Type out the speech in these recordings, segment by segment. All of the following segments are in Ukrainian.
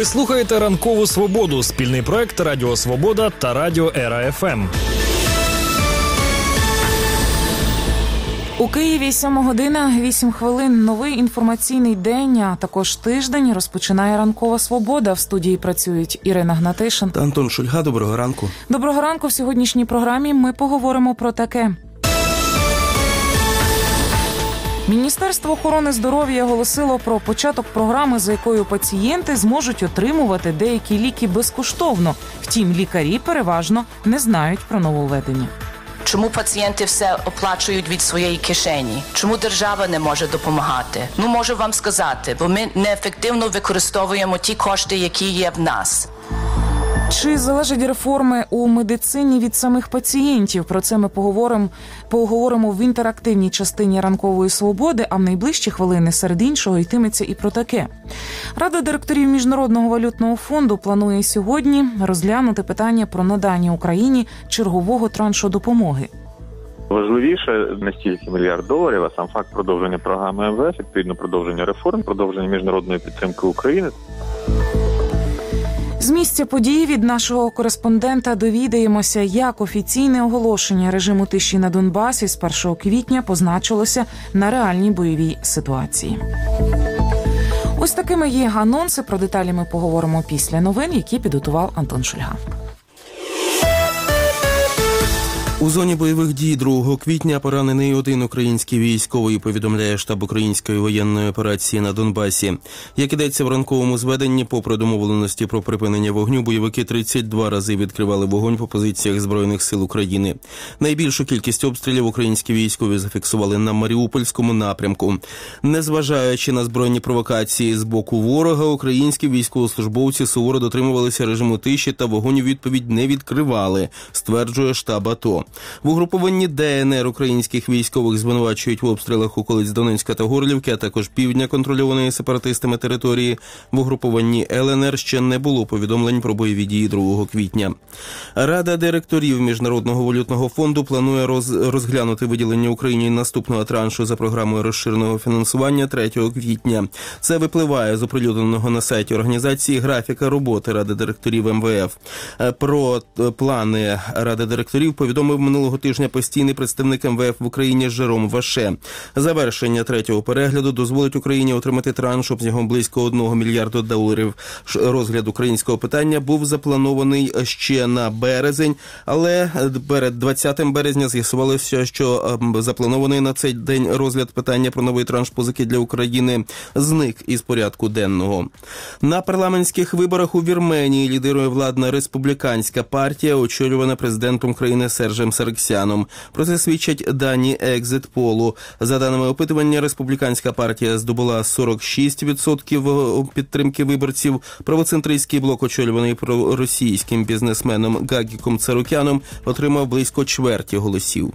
Ви слухаєте «Ранкову свободу» – спільний проект Радіо Свобода та Радіо Ера ФМ. У Києві 7:08. Новий інформаційний день, а також тиждень розпочинає «Ранкова свобода». В студії працюють Ірина Гнатишин та Антон Шульга. Доброго ранку. Доброго ранку. В сьогоднішній програмі ми поговоримо про таке. Міністерство охорони здоров'я оголосило про початок програми, за якою пацієнти зможуть отримувати деякі ліки безкоштовно. Втім, лікарі переважно не знають про нововведення. Чому пацієнти все оплачують від своєї кишені? Чому держава не може допомагати? Можу вам сказати, бо ми неефективно використовуємо ті кошти, які є в нас. Чи залежать реформи у медицині від самих пацієнтів? Про це ми поговоримо в інтерактивній частині «Ранкової свободи», а в найближчі хвилини серед іншого йтиметься і про таке. Рада директорів Міжнародного валютного фонду планує сьогодні розглянути питання про надання Україні чергового траншу допомоги. Важливіше не стільки $1 мільярд, а сам факт продовження програми МВФ, відповідно продовження реформ, продовження міжнародної підтримки України. З місця подій від нашого кореспондента довідаємося, як офіційне оголошення режиму тиші на Донбасі з 1 квітня позначилося на реальній бойовій ситуації. Ось такими є анонси. Про деталі ми поговоримо після новин, які підготував Антон Шульга. У зоні бойових дій 2 квітня поранений один український військовий, повідомляє штаб української воєнної операції на Донбасі. Як ідеться в ранковому зведенні, попри домовленості про припинення вогню, бойовики 32 рази відкривали вогонь по позиціях Збройних сил України. Найбільшу кількість обстрілів українські військові зафіксували на Маріупольському напрямку. Незважаючи на збройні провокації з боку ворога, українські військовослужбовці суворо дотримувалися режиму тиші та вогонь у відповідь не відкривали, стверджує штаб АТО. В угрупованні ДНР українських військових звинувачують в обстрілах околиць Донецька та Горлівки, а також півдня контрольованої сепаратистами території. В угрупованні ЛНР ще не було повідомлень про бойові дії 2 квітня. Рада директорів Міжнародного валютного фонду планує розглянути виділення Україні наступного траншу за програмою розширеного фінансування 3 квітня. Це випливає з оприлюдненого на сайті організації графіка роботи Ради директорів МВФ. Про плани Ради директорів повідомив минулого тижня постійний представник МВФ в Україні Жером Ваше. Завершення 3-го перегляду дозволить Україні отримати транш обсягом близько $1 мільярда. Розгляд українського питання був запланований ще на березень, але перед 20 березня з'ясувалося, що запланований на цей день розгляд питання про новий транш позики для України зник із порядку денного. На парламентських виборах у Вірменії лідирує владна республіканська партія, очолювана президентом країни Сержем Саргсяном. Про це свідчать дані екзит-полу. За даними опитування, республіканська партія здобула 46% підтримки виборців. Правоцентристський блок, очолюваний проросійським бізнесменом Гагіком Царукяном, отримав близько чверті голосів.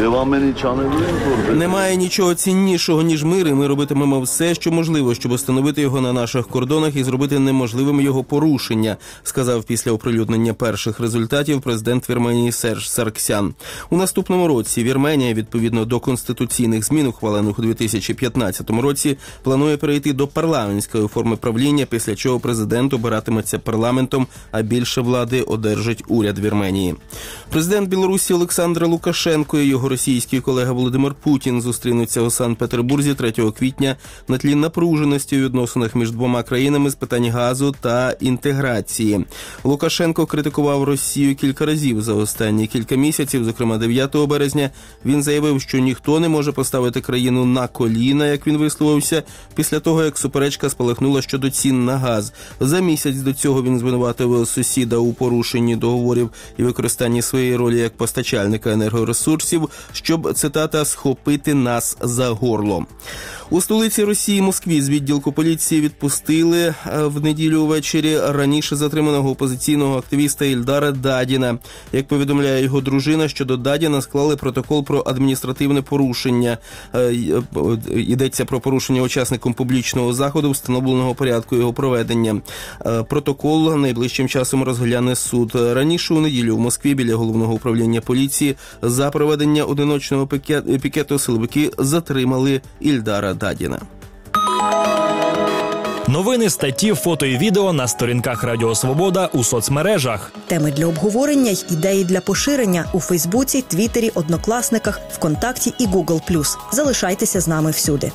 Немає нічого ціннішого, ніж мир, і ми робитимемо все, що можливо, щоб встановити його на наших кордонах і зробити неможливим його порушення, сказав після оприлюднення перших результатів президент Вірменії Серж Саргсян. У наступному році Вірменія, відповідно до конституційних змін, ухвалених у 2015 році, планує перейти до парламентської форми правління, після чого президент обиратиметься парламентом, а більше влади одержить уряд Вірменії. Президент Білорусі Олександр Лукашенко і його російський колега Володимир Путін зустрінуться у Санкт-Петербурзі 3 квітня на тлі напруженості у відносинах між двома країнами з питань газу та інтеграції. Лукашенко критикував Росію кілька разів за останні кілька місяців, зокрема 9 березня. Він заявив, що ніхто не може поставити країну на коліна, як він висловився, після того, як суперечка спалахнула щодо цін на газ. За місяць до цього він звинуватив сусіда у порушенні договорів і використанні своєї ролі як постачальника енергоресурсів, щоб, цитата, «схопити нас за горло». У столиці Росії Москві з відділку поліції відпустили в неділю ввечері раніше затриманого опозиційного активіста Ільдара Дадіна. Як повідомляє його дружина, щодо Дадіна склали протокол про адміністративне порушення. Йдеться про порушення учасником публічного заходу, встановленого порядку його проведення. Протокол найближчим часом розгляне суд. Раніше у неділю в Москві біля головного управління поліції за проведення одиночного пікету силовики затримали Ільдара Дадіна. Новини, статті, фото і відео на сторінках Радіо Свобода у соцмережах. Теми для обговорення й ідеї для поширення у Фейсбуці, Твіттері, Однокласниках, ВКонтакті і Google+. Залишайтеся з нами всюди.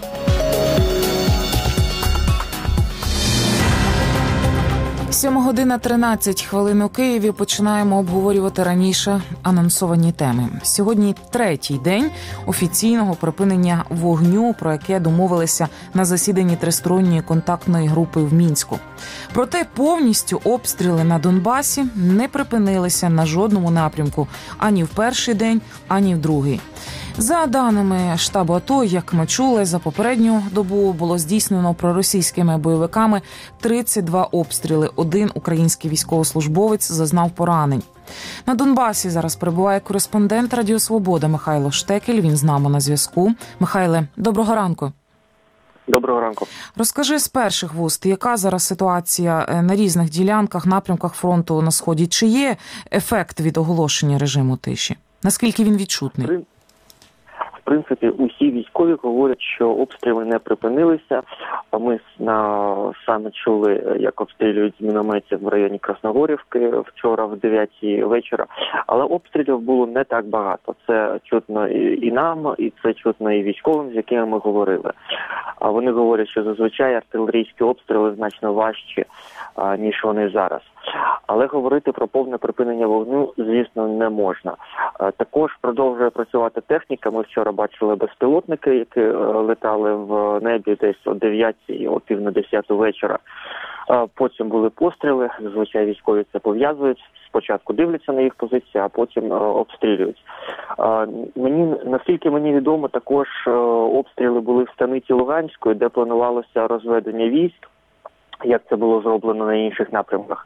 7:13 у Києві. Починаємо обговорювати раніше анонсовані теми. Сьогодні третій день офіційного припинення вогню, про яке домовилися на засіданні тристоронньої контактної групи в Мінську. Проте повністю обстріли на Донбасі не припинилися на жодному напрямку ані в перший день, ані в другий. За даними штабу АТО, як ми чули, за попередню добу було здійснено проросійськими бойовиками 32 обстріли. Один український військовослужбовець зазнав поранень. На Донбасі зараз перебуває кореспондент Радіо Свобода Михайло Штекель. Він з нами на зв'язку. Михайле, доброго ранку. Доброго ранку. Розкажи з перших вуст, яка зараз ситуація на різних ділянках, напрямках фронту на Сході? Чи є ефект від оголошення режиму тиші? Наскільки він відчутний? В принципі, усі військові говорять, що обстріли не припинилися. Ми саме чули, як обстрілюють з мінометів в районі Красногорівки вчора в 9-й вечора. Але обстрілів було не так багато. Це чутно і нам, і це чутно і військовим, з якими ми говорили. Вони говорять, що зазвичай артилерійські обстріли значно важчі, ніж вони зараз. Але говорити про повне припинення вогню, звісно, не можна. Також продовжує працювати техніка. Ми вчора бачили безпілотники, які летали в небі десь о 9-й, о пів на 10-ту вечора. Потім були постріли, зазвичай військові це пов'язують. Спочатку дивляться на їх позиції, а потім обстрілюють. Наскільки мені відомо, також обстріли були в станиці Луганської, де планувалося розведення військ, як це було зроблено на інших напрямках.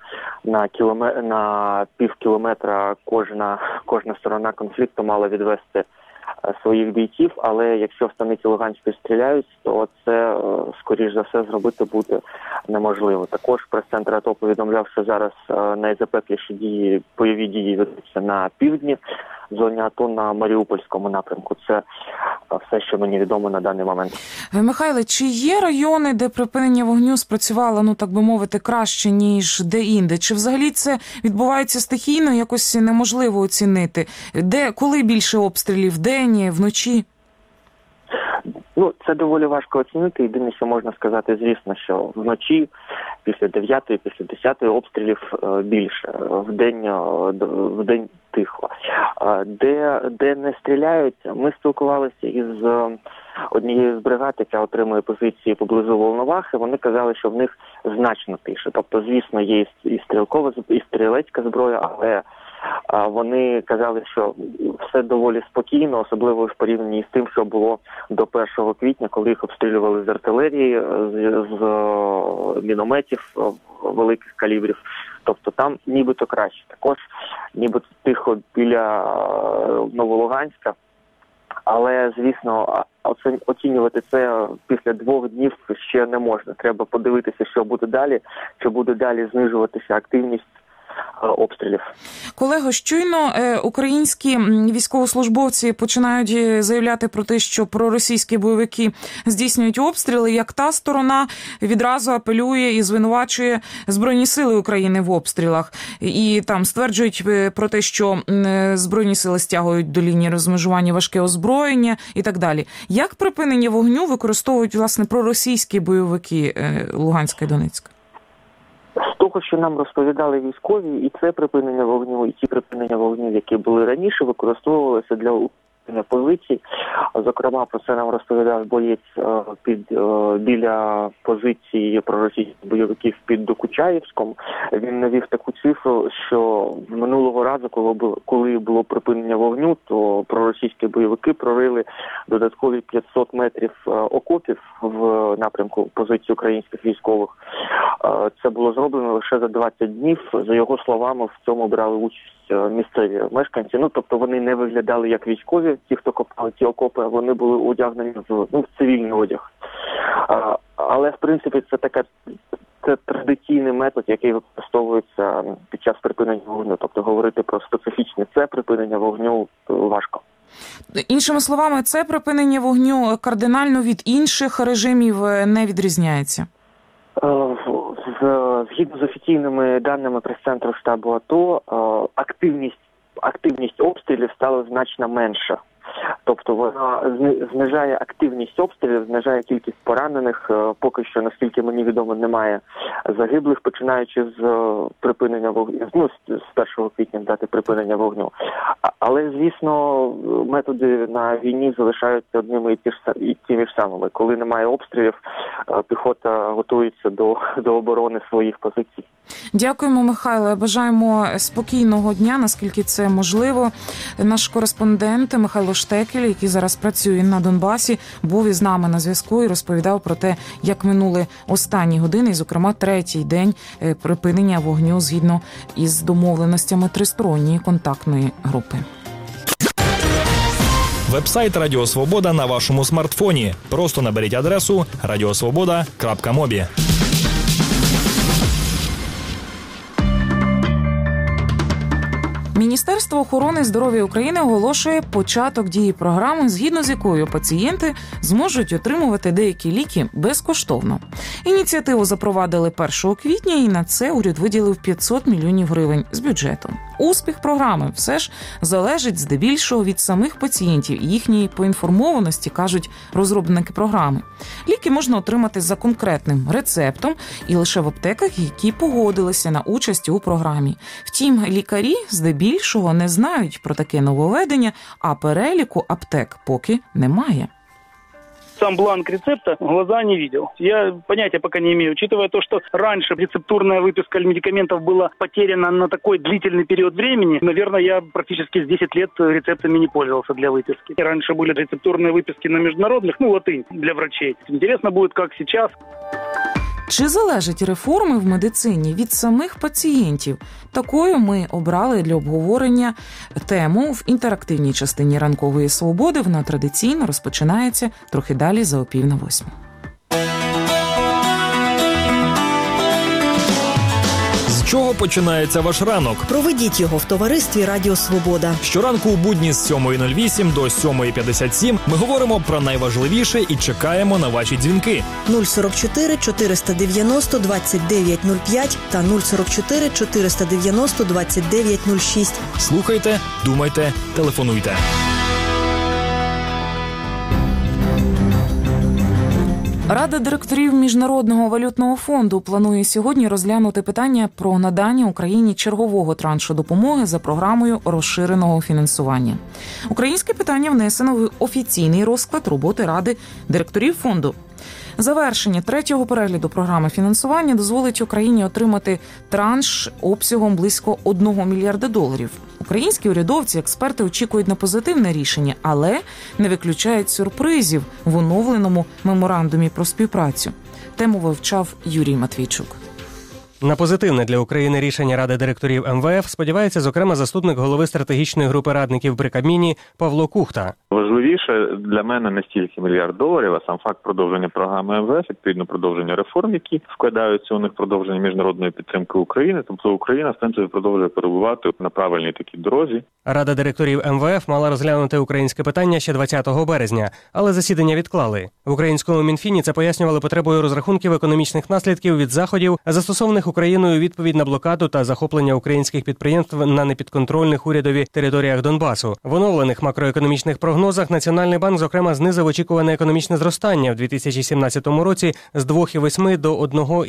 На півкілометра кожна сторона конфлікту мала відвести своїх бійців, але якщо в станиці Луганської стріляють, то це, скоріш за все, зробити буде неможливо. Також прес-центр АТО повідомляв, що зараз найзапекліші бойові дії ведуться на півдні, в зоні АТО на Маріупольському напрямку. Це все, що мені відомо на даний момент. Михайле, чи є райони, де припинення вогню спрацювало, так би мовити, краще, ніж де-інде? Чи взагалі це відбувається стихійно, якось неможливо оцінити? Коли більше обстрілів? Вдень, вночі? Це доволі важко оцінити. Єдине, що можна сказати, звісно, що вночі, після 9-ї, після 10-ї обстрілів більше. Вдень тихо. Де не стріляють, ми спілкувалися із однією з бригад, яка отримує позиції поблизу Волновахи. Вони казали, що в них значно тише. Тобто, звісно, є і стрілкова, і стрілецька зброя, але вони казали, що все доволі спокійно, особливо в порівнянні з тим, що було до 1 квітня, коли їх обстрілювали з артилерії, з мінометів великих калібрів. Тобто там нібито краще. Також нібито тихо біля Новолуганська. Але, звісно, оцінювати це після 2 днів ще не можна. Треба подивитися, що буде далі, чи буде далі знижуватися активність обстрілів. Колего, щойно українські військовослужбовці починають заявляти про те, що проросійські бойовики здійснюють обстріли, як та сторона відразу апелює і звинувачує Збройні сили України в обстрілах. І там стверджують про те, що Збройні сили стягують до лінії розмежування важке озброєння і так далі. Як припинення вогню використовують, власне, проросійські бойовики Луганська і Донецька? З того, що нам розповідали військові, і це припинення вогню, і ті припинення вогню, які були раніше, використовувалися для укріплення позицій. Зокрема, про це нам розповідав боєць біля позиції проросійських бойовиків під Докучаєвськом. Він навів таку цифру, що минулого разу, коли було припинення вогню, то проросійські бойовики прорили додаткові 500 метрів окопів в напрямку позиції українських військових. Це було зроблено лише за 20 днів. За його словами, в цьому брали участь місцеві мешканці. Це вони не виглядали як військові, ті, хто копали ті окопи, вони були одягнені в цивільний одяг. Але, в принципі, це традиційний метод, який використовується під час припинення вогню. Тобто говорити про специфічне це припинення вогню важко. Іншими словами, це припинення вогню кардинально від інших режимів не відрізняється? Згідно з офіційними даними прес-центру штабу АТО, активність обстрілів стала значно менша. Тобто вона знижає активність обстрілів, знижає кількість поранених. Поки що, наскільки мені відомо, немає загиблих, починаючи з припинення вогню, з 1 квітня дати припинення вогню. Але, звісно, методи на війні залишаються одними і тими ж самими. Коли немає обстрілів, піхота готується до оборони своїх позицій. Дякуємо, Михайло. Бажаємо спокійного дня, наскільки це можливо. Наш кореспондент Михайло Штекель, який зараз працює на Донбасі, був із нами на зв'язку і розповідав про те, як минули останні години, і, зокрема, третій день припинення вогню згідно із домовленостями тристоронньої контактної групи. Вебсайт Радіо Свобода на вашому смартфоні. Просто наберіть адресу radiosvoboda.mobi. Міністерство охорони здоров'я України оголошує початок дії програми, згідно з якою пацієнти зможуть отримувати деякі ліки безкоштовно. Ініціативу запровадили 1 квітня, і на це уряд виділив 500 мільйонів гривень з бюджету. Успіх програми все ж залежить здебільшого від самих пацієнтів і їхньої поінформованості, кажуть розробники програми. Ліки можна отримати за конкретним рецептом і лише в аптеках, які погодилися на участь у програмі. Втім, лікарі здебільшого не знають про таке нововведення, а переліку аптек поки немає. Сам бланк рецепта глаза не видел. Я понятия пока не имею, учитывая то, что раньше рецептурная выписка медикаментов была потеряна на такой длительный период времени. Наверное, я практически с 10 лет рецептами не пользовался для выписки. Раньше были рецептурные выписки на международных, латынь для врачей. Интересно будет, как сейчас. Чи залежать реформи в медицині від самих пацієнтів? Такою ми обрали для обговорення тему в інтерактивній частині ранкової свободи. Вона традиційно розпочинається трохи далі за 7:30. З чого починається ваш ранок? Проведіть його в товаристві Радіо Свобода. Щоранку у будні з 7:08 до 7:57 ми говоримо про найважливіше і чекаємо на ваші дзвінки. 044 490 2905 та 044 490 2906. Слухайте, думайте, телефонуйте. Рада директорів Міжнародного валютного фонду планує сьогодні розглянути питання про надання Україні чергового траншу допомоги за програмою розширеного фінансування. Українське питання внесено в офіційний розклад роботи Ради директорів фонду. Завершення третього перегляду програми фінансування дозволить Україні отримати транш обсягом близько $1 мільярда. Українські урядовці, експерти очікують на позитивне рішення, але не виключають сюрпризів в оновленому меморандумі про співпрацю. Тему вивчав Юрій Матвійчук. На позитивне для України рішення Ради директорів МВФ сподівається, зокрема, заступник голови стратегічної групи радників при Кабміні Павло Кухта. Важливіше для мене не стільки $1 мільярд, а сам факт продовження програми МВФ, відповідно продовження реформ, які вкладаються у них, продовження міжнародної підтримки України. Тобто Україна, в принципі, продовжує перебувати на правильній такій дорозі. Рада директорів МВФ мала розглянути українське питання ще 20 березня, але засідання відклали. В українському Мінфіні це пояснювали потребою розрахунків економічних наслідків від заходів, застосованих Україною у відповідь на блокаду та захоплення українських підприємств на непідконтрольних урядові територіях Донбасу. В оновлених макроекономічних прогнозах Національний банк, зокрема, знизив очікуване економічне зростання в 2017 році з 2,8% до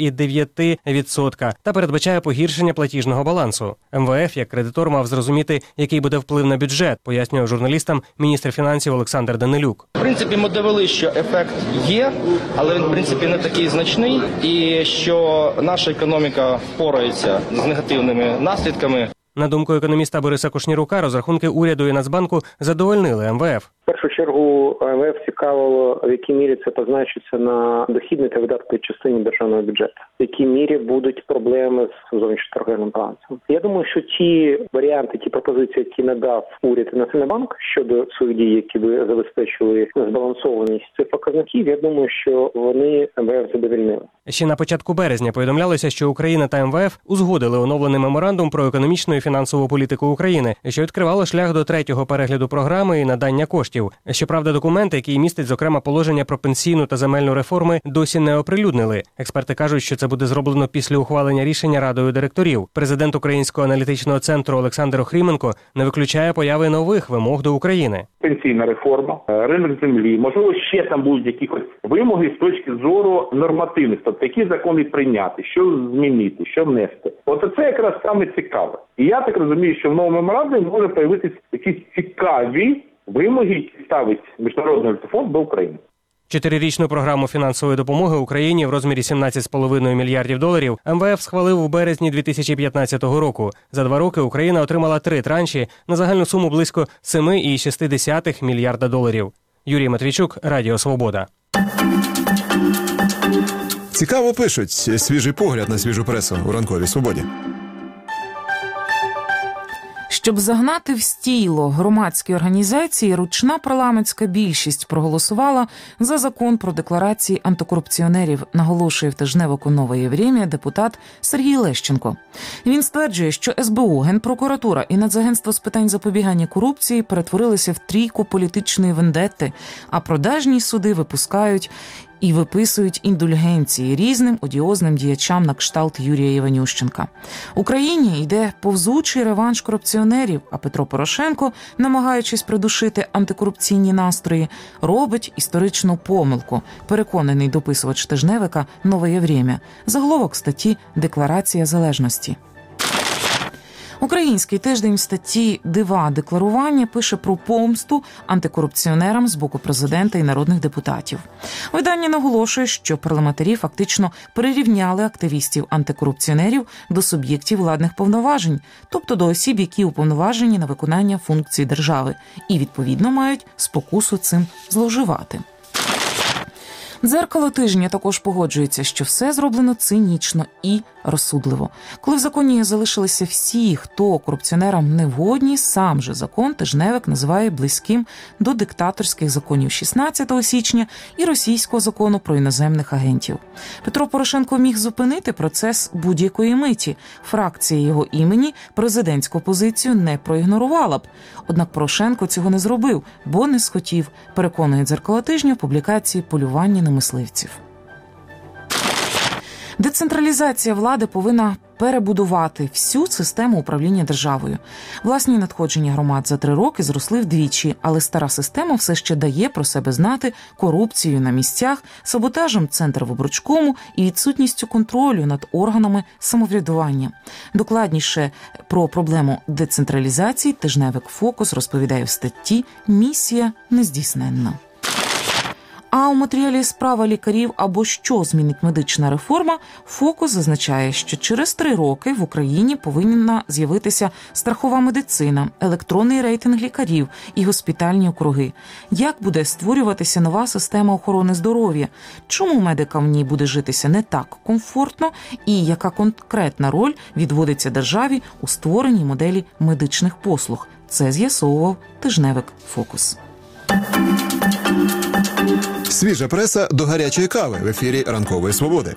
1,9% та передбачає погіршення платіжного балансу. МВФ, як кредитор, мав зрозуміти, який буде вплив на бюджет, пояснював журналістам міністр фінансів Олександр Данилюк. В принципі, ми довели, що ефект є, але він, в принципі, не такий значний, і що наша економіка впорається з негативними наслідками. На думку економіста Бориса Кушнірука, розрахунки уряду і Нацбанку задовольнили МВФ. В першу чергу МВФ цікавило, в якій мірі це позначиться на дохідній та видатковій частині державного бюджету. В якій мірі будуть проблеми з зовнішньоторговельним балансом. Я думаю, що ті варіанти, ті пропозиції, які надав уряд і Національний банк щодо своїх дій, які би забезпечили збалансованість цих показників, я думаю, що вони МВФ задовольнили. Ще на початку березня повідомлялося, що Україна та МВФ узгодили оновлений меморандум про економічну і фінансову політику України, що відкривало шлях до третього перегляду програми і надання коштів. Щоправда, документ, який містить, зокрема, положення про пенсійну та земельну реформи, досі не оприлюднили. Експерти кажуть, що це буде зроблено після ухвалення рішення Радою директорів. Президент Українського аналітичного центру Олександр Охріменко не виключає появи нових вимог до України. Пенсійна реформа, ринок землі, можливо, ще там будуть якісь вимоги з точки зору нормативних, тобто які закони прийняти, що змінити, що внести. От це якраз саме цікаве. І я так розумію, що в новому меморандумі може появитися якісь цікаві вимоги, які ставить Міжнародний валютний фонд до України. 4-річну програму фінансової допомоги Україні в розмірі $17,5 мільярдів МВФ схвалив у березні 2015 року. За 2 роки Україна отримала 3 транші на загальну суму близько $7,6 мільярда. Юрій Матвійчук, Радіо Свобода. Цікаво пишуть. Свіжий погляд на свіжу пресу у ранковій свободі. Щоб загнати в стіло громадські організації, ручна парламентська більшість проголосувала за закон про декларації антикорупціонерів, наголошує в тижневику «Нове Время» депутат Сергій Лещенко. Він стверджує, що СБУ, Генпрокуратура і Нацагентство з питань запобігання корупції перетворилися в трійку політичної вендетти, а продажні суди випускають і виписують індульгенції різним одіозним діячам на кшталт Юрія Іванющенка. Україні йде повзучий реванш корупціонерів, а Петро Порошенко, намагаючись придушити антикорупційні настрої, робить історичну помилку, переконаний дописувач тижневика «Нове Время». Заголовок статті «Декларація залежності». Український тиждень в статті «Дива декларування» пише про помсту антикорупціонерам з боку президента і народних депутатів. Видання наголошує, що парламентарі фактично прирівняли активістів-антикорупціонерів до суб'єктів владних повноважень, тобто до осіб, які уповноважені на виконання функцій держави і, відповідно, мають спокусу цим зловживати. Дзеркало тижня також погоджується, що все зроблено цинічно і розсудливо. Коли в законі залишилися всі, хто корупціонерам не вгодні, сам же закон тижневик називає близьким до диктаторських законів 16 січня і російського закону про іноземних агентів. Петро Порошенко міг зупинити процес будь-якої миті. Фракція його імені президентську позицію не проігнорувала б. Однак Порошенко цього не зробив, бо не схотів, переконує дзеркало тижня в публікації «Полювання на мисливців». Децентралізація влади повинна перебудувати всю систему управління державою. Власні надходження громад за 3 роки зросли вдвічі, але стара система все ще дає про себе знати корупцією на місцях, саботажем Центрвиборчкому і відсутністю контролю над органами самоврядування. Докладніше про проблему децентралізації тижневик «Фокус» розповідає в статті «Місія нездійсненна». А у матеріалі «Справа лікарів» або «Що змінить медична реформа» «Фокус» зазначає, що через 3 роки в Україні повинна з'явитися страхова медицина, електронний рейтинг лікарів і госпітальні округи. Як буде створюватися нова система охорони здоров'я? Чому медикам в ній буде житися не так комфортно? І яка конкретна роль відводиться державі у створенні моделі медичних послуг? Це з'ясовував тижневик «Фокус». Свіжа преса до гарячої кави в ефірі «Ранкової свободи».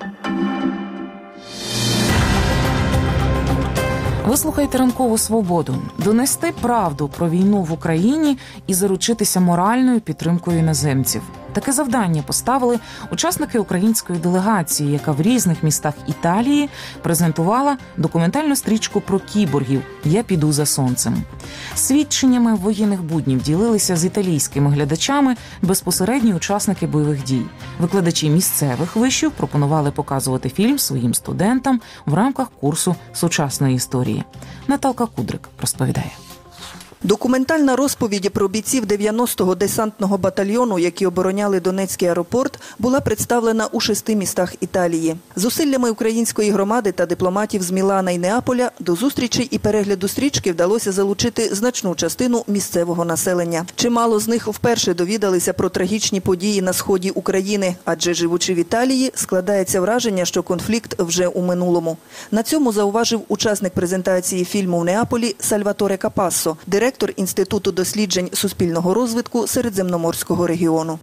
Ви слухаєте «Ранкову свободу». Донести правду про війну в Україні і заручитися моральною підтримкою іноземців. Таке завдання поставили учасники української делегації, яка в різних містах Італії презентувала документальну стрічку про кіборгів «Я піду за сонцем». Свідченнями воєнних буднів ділилися з італійськими глядачами безпосередні учасники бойових дій. Викладачі місцевих вишів пропонували показувати фільм своїм студентам в рамках курсу сучасної історії. Наталка Кудрик розповідає. Документальна розповідь про бійців 90-го десантного батальйону, які обороняли Донецький аеропорт, була представлена у 6 містах Італії. Зусиллями української громади та дипломатів з Мілана і Неаполя до зустрічей і перегляду стрічки вдалося залучити значну частину місцевого населення. Чимало з них вперше довідалися про трагічні події на сході України, адже живучи в Італії, складається враження, що конфлікт вже у минулому. На цьому зауважив учасник презентації фільму в Неаполі Сальваторе Капассо, директор директор Інституту досліджень суспільного розвитку Середземноморського регіону.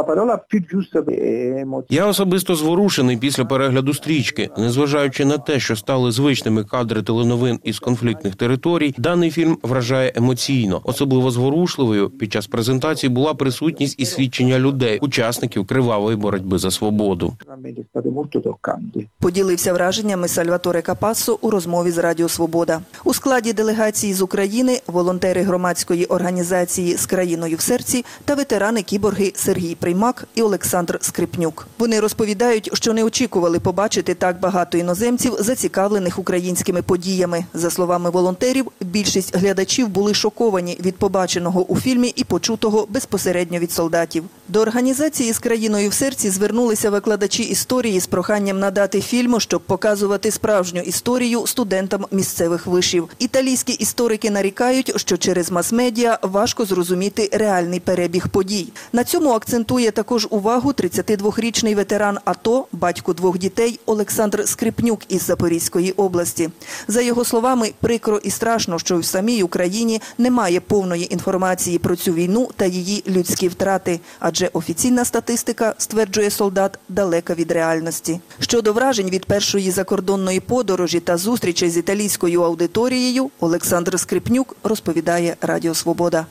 Я особисто зворушений після перегляду стрічки. Незважаючи на те, що стали звичними кадри теленовин із конфліктних територій, даний фільм вражає емоційно. Особливо зворушливою під час презентації була присутність і свідчення людей, учасників кривавої боротьби за свободу. Поділився враженнями Сальваторе Капассо у розмові з Радіо Свобода. У складі делегації з України волонтери громадської організації «З країною в серці» та ветерани-кіборги Сергій Приймак і Олександр Скрипнюк. Вони розповідають, що не очікували побачити так багато іноземців, зацікавлених українськими подіями. За словами волонтерів, більшість глядачів були шоковані від побаченого у фільмі і почутого безпосередньо від солдатів. До організації «З країною в серці» звернулися викладачі історії з проханням надати фільму, щоб показувати справжню історію студентам місцевих вишів. Італійські історики нарікають, що через мас-медіа важко зрозуміти реальний перебіг подій. На цьому акцентує також увагу 32-річний ветеран АТО, батько 2 дітей Олександр Скрипнюк із Запорізької області. За його словами, прикро і страшно, що в самій Україні немає повної інформації про цю війну та її людські втрати, адже офіційна статистика, стверджує солдат, далека від реальності. Щодо вражень від першої закордонної подорожі та зустрічей з італійською аудиторією, Олександр Скрипнюк розповідає Радіо Свобода.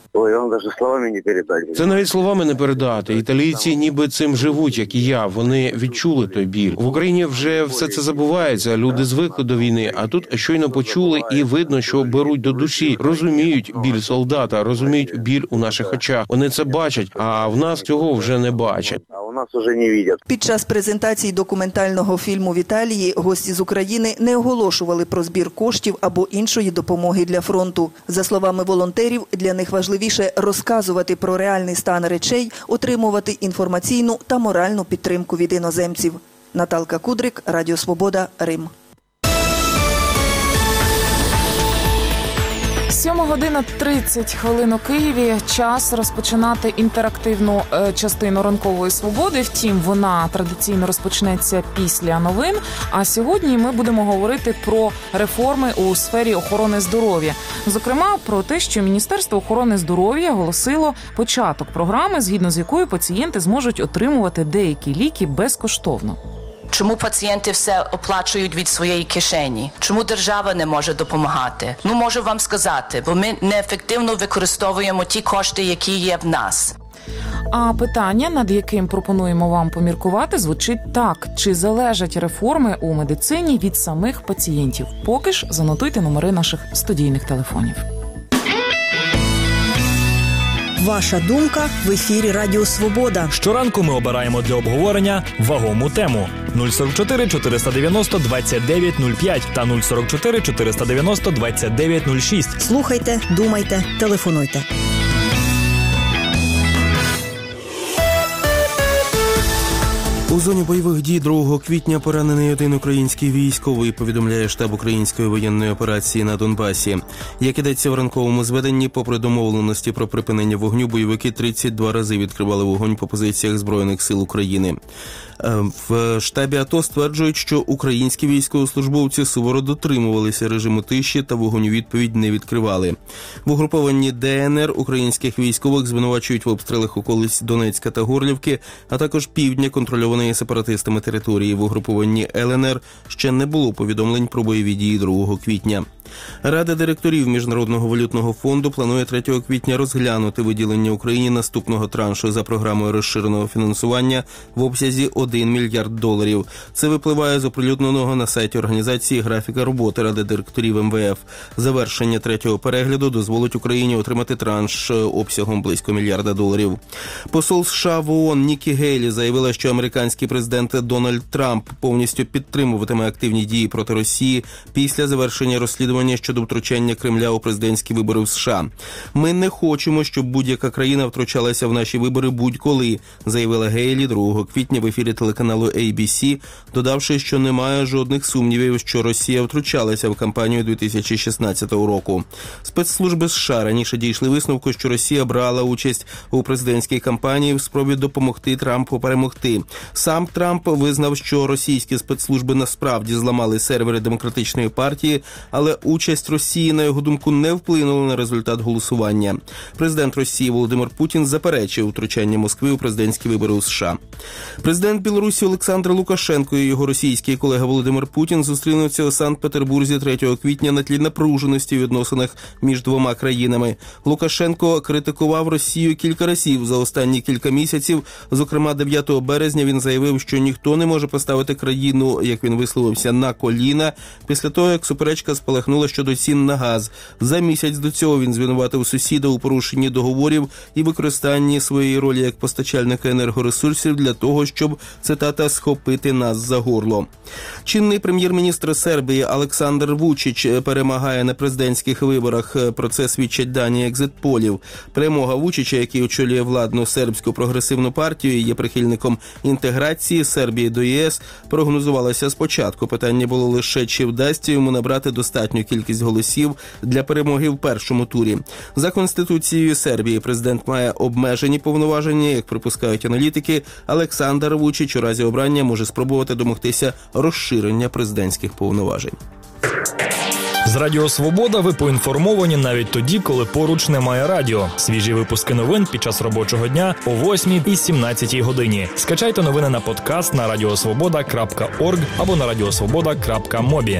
Це навіть словами не передати. Італійці ніби цим живуть, як і я. Вони відчули той біль. В Україні вже все це забувається, люди звикли до війни, а тут щойно почули і видно, що беруть до душі, розуміють біль солдата, розуміють біль у наших очах. Вони це бачать, а в нас цього вже не бачать. Під час презентації документального фільму в Італії гості з України не оголошували про збір коштів або іншої допомоги для фронту. За словами волонтерів, для них важливіше розказувати про реальний стан речей, отримувати інформаційну та моральну підтримку від іноземців. Наталка Кудрик, Радіо Свобода, Рим. 7:30 у Києві. Час розпочинати інтерактивну частину ранкової свободи. Втім, вона традиційно розпочнеться після новин. А сьогодні ми будемо говорити про реформи у сфері охорони здоров'я. Зокрема, про те, що Міністерство охорони здоров'я оголосило початок програми, згідно з якою пацієнти зможуть отримувати деякі ліки безкоштовно. Чому пацієнти все оплачують від своєї кишені? Чому держава не може допомагати? Можу вам сказати, бо ми неефективно використовуємо ті кошти, які є в нас. А питання, над яким пропонуємо вам поміркувати, звучить так. Чи залежать реформи у медицині від самих пацієнтів? Поки ж занотуйте номери наших студійних телефонів. Ваша думка в ефірі Радіо Свобода. Щоранку ми обираємо для обговорення вагому тему. 044 490 2905 та 044 490 2906. Слухайте, думайте, телефонуйте. У зоні бойових дій 2 квітня поранений один український військовий, повідомляє штаб української воєнної операції на Донбасі. Як ідеться в ранковому зведенні, попри домовленості про припинення вогню, бойовики 32 рази відкривали вогонь по позиціях Збройних сил України. В штабі АТО стверджують, що українські військовослужбовці суворо дотримувалися режиму тиші та вогонь у відповідь не відкривали. В угрупованні ДНР українських військових звинувачують в обстрілах околиць Донецька та Горлівки, а також півдня контрольованої сепаратистами території. В угрупованні ЛНР ще не було повідомлень про бойові дії 2 квітня. Рада директорів Міжнародного валютного фонду планує 3 квітня розглянути виділення Україні наступного траншу за програмою розширеного фінансування в обсязі $1 мільярд. Це випливає з оприлюдненого на сайті організації графіка роботи Ради директорів МВФ. Завершення 3-го перегляду дозволить Україні отримати транш обсягом близько $1 мільярда. Посол США в ООН Нікі Гейлі заявила, що американський президент Дональд Трамп повністю підтримуватиме активні дії проти Росії після завершення розслідування щодо втручання Кремля у президентські вибори в США. «Ми не хочемо, щоб будь-яка країна втручалася в наші вибори будь-коли», заявила Гейлі 2 квітня в ефірі телеканалу ABC, додавши, що немає жодних сумнівів, що Росія втручалася в кампанію 2016 року. Спецслужби США раніше дійшли висновку, що Росія брала участь у президентській кампанії в спробі допомогти Трампу перемогти. Сам Трамп визнав, що російські спецслужби насправді зламали сервери Демократичної партії, але участь Росії, на його думку, не вплинула на результат голосування. Президент Росії Володимир Путін заперечив втручання Москви у президентські вибори у США. Президент Білорусі Олександр Лукашенко і його російський колега Володимир Путін зустрінуться у Санкт-Петербурзі 3 квітня на тлі напруженості в відносинах між двома країнами. Лукашенко критикував Росію кілька разів за останні кілька місяців. Зокрема, 9 березня він заявив, що ніхто не може поставити країну, як він висловився, на коліна, після того, як суперечка спалахнула щодо цін на газ. За місяць до цього він звинуватив сусіда у порушенні договорів і використанні своєї ролі як постачальника енергоресурсів для того, щоб, цитата, «схопити нас за горло». Чинний прем'єр-міністр Сербії Олександр Вучич перемагає на президентських виборах. Про це свідчать дані екзит-полів. Перемога Вучича, який очолює владну сербську прогресивну партію і є прихильником інтеграції Сербії до ЄС, прогнозувалася спочатку. Питання було лише, чи вдасться йому набрати достатню кількість голосів для перемоги в першому турі. За Конституцією Сербії президент має обмежені повноваження, як припускають аналітики. Олександр Вучич у разі обрання може спробувати домогтися розширення президентських повноважень. З Радіо Свобода ви поінформовані навіть тоді, коли поруч немає радіо. Свіжі випуски новин під час робочого дня о 8 і 17 годині. Скачайте новини на подкаст на radiosvoboda.org або на radiosvoboda.mobi.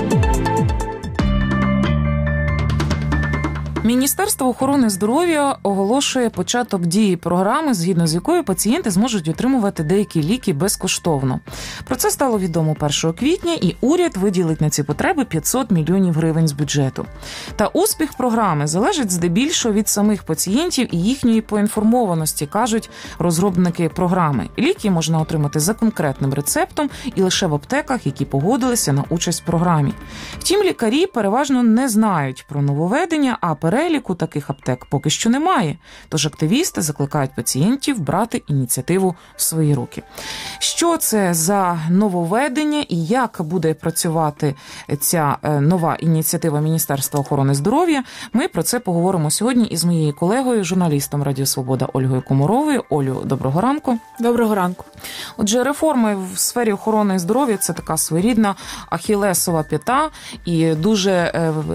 Міністерство охорони здоров'я оголошує початок дії програми, згідно з якою пацієнти зможуть отримувати деякі ліки безкоштовно. Про це стало відомо 1 квітня, і уряд виділить на ці потреби 500 мільйонів гривень з бюджету. Та успіх програми залежить здебільшого від самих пацієнтів і їхньої поінформованості, кажуть розробники програми. Ліки можна отримати за конкретним рецептом і лише в аптеках, які погодилися на участь в програмі. Втім, лікарі переважно не знають про нововведення, а переліку таких аптек поки що немає. Тож активісти закликають пацієнтів брати ініціативу в свої руки. Що це за нововведення і як буде працювати ця нова ініціатива Міністерства охорони здоров'я, ми про це поговоримо сьогодні із моєю колегою, журналістом Радіо Свобода Ольгою Комаровою. Олю, доброго ранку. Доброго ранку. Отже, реформи в сфері охорони здоров'я – це така своєрідна ахілесова п'ята, і дуже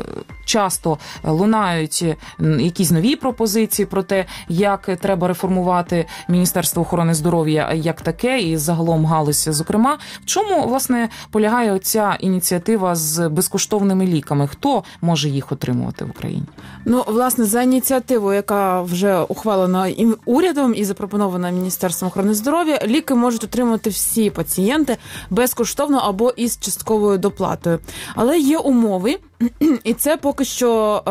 часто лунають якісь нові пропозиції про те, як треба реформувати Міністерство охорони здоров'я як таке і загалом галузь, зокрема. В чому, власне, полягає оця ініціатива з безкоштовними ліками? Хто може їх отримувати в Україні? Ну, власне, за ініціативою, яка вже ухвалена і урядом і запропонована Міністерством охорони здоров'я, ліки можуть отримувати всі пацієнти безкоштовно або із частковою доплатою. Але є умови, і це поки що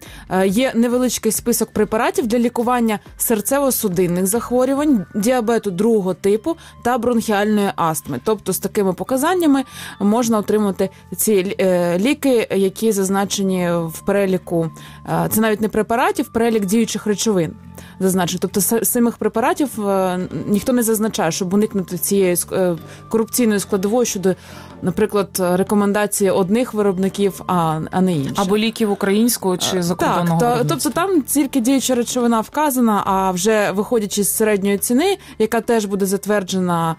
є невеличкий список препаратів для лікування серцево-судинних захворювань, діабету другого типу та бронхіальної астми. Тобто з такими показаннями можна отримати ці ліки, які зазначені в переліку. Це навіть не препаратів, перелік діючих речовин зазначено. Тобто самих препаратів ніхто не зазначає, щоб уникнути цієї корупційної складової щодо, наприклад, рекомендації одних виробників, а не інших. Або ліків українського чи закордонного виробництва. Тобто там тільки діюча речовина вказана, а вже виходячи з середньої ціни, яка теж буде затверджена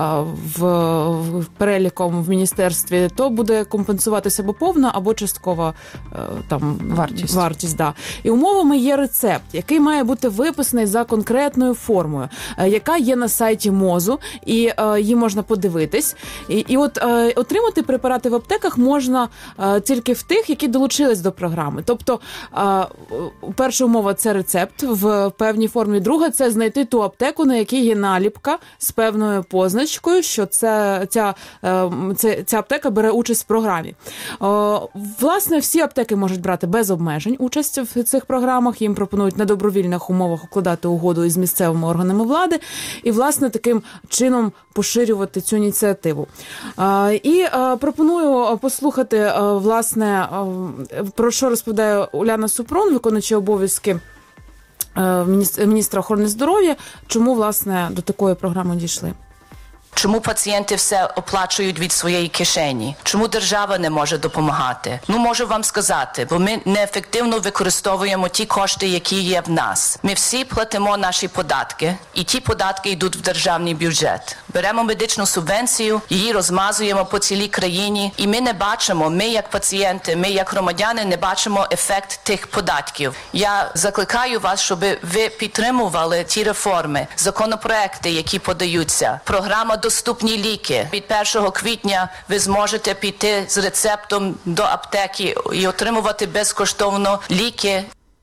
в переліком в міністерстві, то буде компенсуватися або повна, або часткова там вартість. Да. І умовами є рецепт, який має бути виписаний за конкретною формою, яка є на сайті МОЗу, і її можна подивитись. І от отримати препарати в аптеках можна тільки в тих, які долучились до програми. Тобто, перша умова – це рецепт в певній формі. Друга – це знайти ту аптеку, на якій є наліпка з певною позначкою, що ця аптека бере участь в програмі. Власне, всі аптеки можуть брати без обмежень участь в цих програмах. Їм пропонують на добровільних умовах укладати угоду із місцевими органами влади і, власне, таким чином поширювати цю ініціативу. І пропоную послухати, власне, про що розповідає Уляна Супрун, виконуюча обов'язки міністра охорони здоров'я, чому, власне, до такої програми дійшли. Чому пацієнти все оплачують від своєї кишені? Чому держава не може допомагати? Ну, можу вам сказати, бо ми неефективно використовуємо ті кошти, які є в нас. Ми всі платимо наші податки, і ті податки йдуть в державний бюджет. Беремо медичну субвенцію, її розмазуємо по цілій країні, і ми не бачимо, ми як пацієнти, ми як громадяни не бачимо ефект тих податків. Я закликаю вас, щоб ви підтримували ті реформи, законопроекти, які подаються, програма «Доступні ліки». Від 1 квітня ви зможете піти з рецептом до аптеки і отримувати безкоштовно ліки.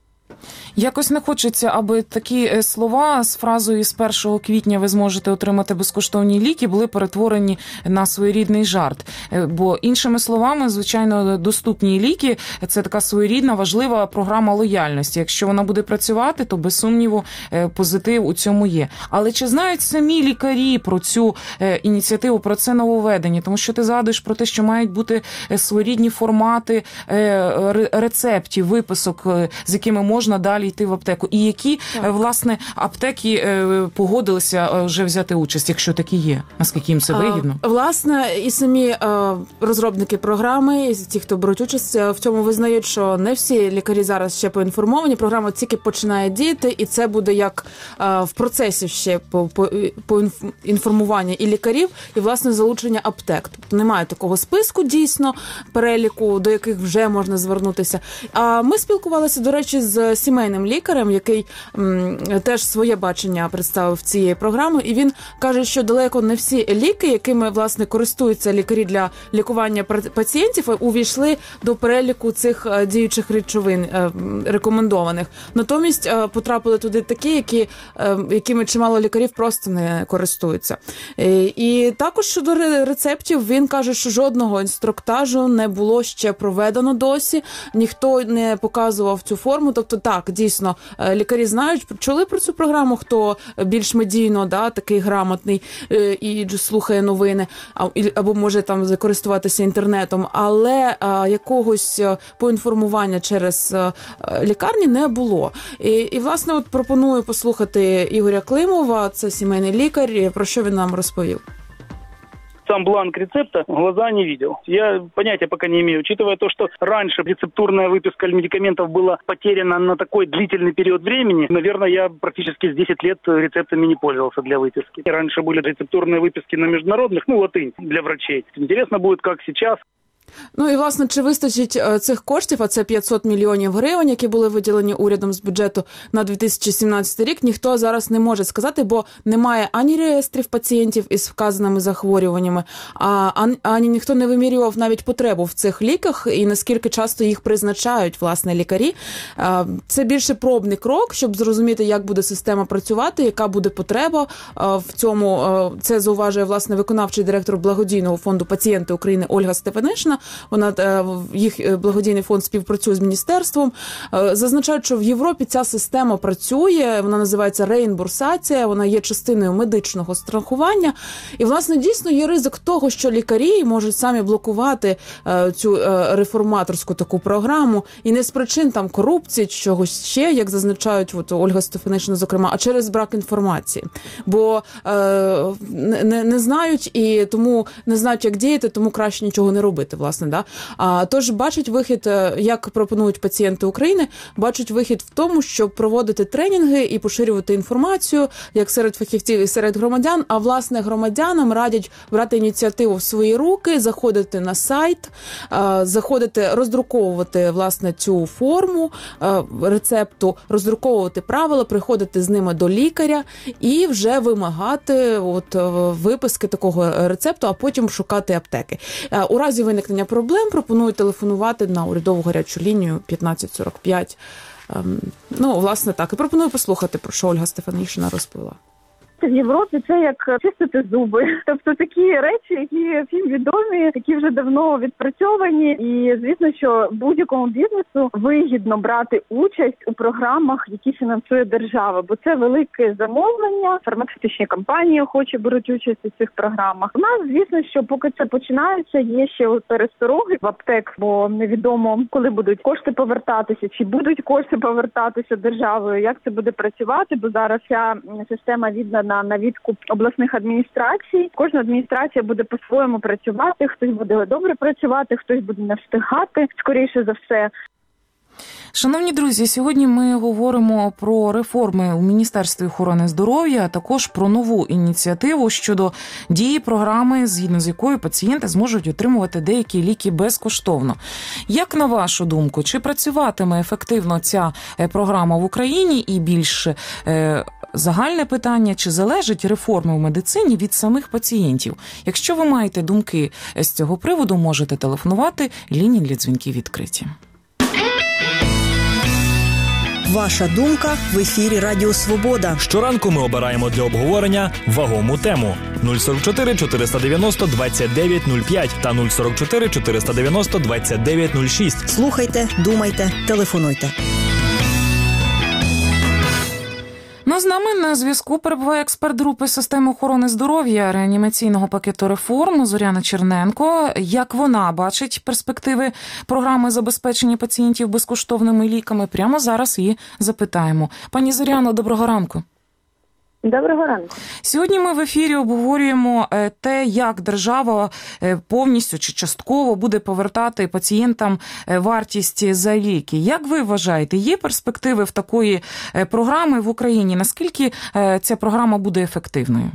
Якось не хочеться, аби такі слова з фразою «з 1 квітня ви зможете отримати безкоштовні ліки» були перетворені на своєрідний жарт. Бо, іншими словами, звичайно, доступні ліки – це така своєрідна, важлива програма лояльності. Якщо вона буде працювати, то, без сумніву, позитив у цьому є. Але чи знають самі лікарі про цю ініціативу, про це нововведення? Тому що ти згадуєш про те, що мають бути своєрідні формати рецептів, виписок, з якими можна далі йти в аптеку. І які, власне, аптеки погодилися вже взяти участь, якщо такі є? Наскільки їм це вигідно? Власне, і самі розробники програми, і ті, хто беруть участь, в цьому визнають, що не всі лікарі зараз ще поінформовані. Програма тільки починає діяти, і це буде як в процесі ще по інформуванню і лікарів, і, власне, залучення аптек. Тобто немає такого списку, дійсно, переліку, до яких вже можна звернутися. А ми спілкувалися, до речі, з сімейним лікарем, який теж своє бачення представив цієї програми, і він каже, що далеко не всі ліки, якими, власне, користуються лікарі для лікування пацієнтів, увійшли до переліку цих діючих речовин рекомендованих. Натомість потрапили туди такі, якими чимало лікарів просто не користуються. І також щодо рецептів, він каже, що жодного інструктажу не було ще проведено досі, ніхто не показував цю форму, тобто так, дійсно, лікарі знають, чули про цю програму, хто більш медійно, такий грамотний і слухає новини, або може там користуватися інтернетом, але якогось поінформування через лікарні не було. І власне, от пропоную послухати Ігоря Климова, це сімейний лікар, про що він нам розповів. Сам бланк рецепта глаза не видел. Я понятия пока не имею. Учитывая то, что раньше рецептурная выписка медикаментов была потеряна на такой длительный период времени, наверное, я практически с 10 лет рецептами не пользовался для выписки. Раньше были рецептурные выписки на международных, латынь для врачей. Интересно будет, как сейчас. Ну і, власне, чи вистачить цих коштів, а це 500 мільйонів гривень, які були виділені урядом з бюджету на 2017 рік, ніхто зараз не може сказати, бо немає ані реєстрів пацієнтів із вказаними захворюваннями, ані ніхто не вимірював навіть потребу в цих ліках і наскільки часто їх призначають, власне, лікарі. Це більше пробний крок, щоб зрозуміти, як буде система працювати, яка буде потреба в цьому. Це зауважує, власне, виконавчий директор благодійного фонду «Пацієнти України» Ольга Стефанишина. Їх благодійний фонд співпрацює з міністерством. Зазначають, що в Європі ця система працює, вона називається реімбурсація, вона є частиною медичного страхування. І, власне, дійсно є ризик того, що лікарі можуть самі блокувати цю реформаторську таку програму, і не з причин там корупції, чогось ще, як зазначають Ольга Стефанишина, зокрема, а через брак інформації. Бо не знають, і тому не знають, як діяти, тому краще нічого не робити, власне. Тож бачать вихід, як пропонують «Пацієнти України», бачать вихід в тому, щоб проводити тренінги і поширювати інформацію, як серед фахівців і серед громадян, а, власне, громадянам радять брати ініціативу в свої руки, заходити на сайт, роздруковувати, власне, цю форму рецепту, роздруковувати правила, приходити з ними до лікаря і вже вимагати виписки такого рецепту, а потім шукати аптеки. У разі виникнення проблем пропоную телефонувати на урядову гарячу лінію 1545. Власне, так. І пропоную послухати, про що Ольга Стефанишина розповіла. В Європі це як чистити зуби. Тобто такі речі, які всім відомі, які вже давно відпрацьовані. І, звісно, що будь-якому бізнесу вигідно брати участь у програмах, які фінансує держава. Бо це велике замовлення, фармацевтичні компанії охоче беруть участь у цих програмах. У нас, звісно, що поки це починається, є ще перестороги в аптек, бо невідомо, коли будуть кошти повертатися, чи будуть кошти повертатися державою, як це буде працювати, бо зараз ця система відна спрямована на відкуп обласних адміністрацій. Кожна адміністрація буде по-своєму працювати, хтось буде добре працювати, хтось буде не встигати, скоріше за все. Шановні друзі, сьогодні ми говоримо про реформи у Міністерстві охорони здоров'я, а також про нову ініціативу щодо дії програми, згідно з якою пацієнти зможуть отримувати деякі ліки безкоштовно. Як на вашу думку, чи працюватиме ефективно ця програма в Україні? І більш загальне питання, чи залежать реформи у медицині від самих пацієнтів? Якщо ви маєте думки з цього приводу, можете телефонувати, лінії для дзвінків відкриті. Ваша думка в ефірі Радіо Свобода. Щоранку ми обираємо для обговорення вагому тему. 044 490 2905 та 044 490 2906. Слухайте, думайте, телефонуйте. Ну, з нами на зв'язку перебуває експерт групи системи охорони здоров'я реанімаційного пакету реформ Зоряна Черненко. Як вона бачить перспективи програми забезпечення пацієнтів безкоштовними ліками? Прямо зараз її запитаємо. Пані Зоряно, доброго ранку. Доброго ранку. Сьогодні ми в ефірі обговорюємо те, як держава повністю чи частково буде повертати пацієнтам вартість за ліки. Як ви вважаєте, є перспективи в такої програми в Україні? Наскільки ця програма буде ефективною?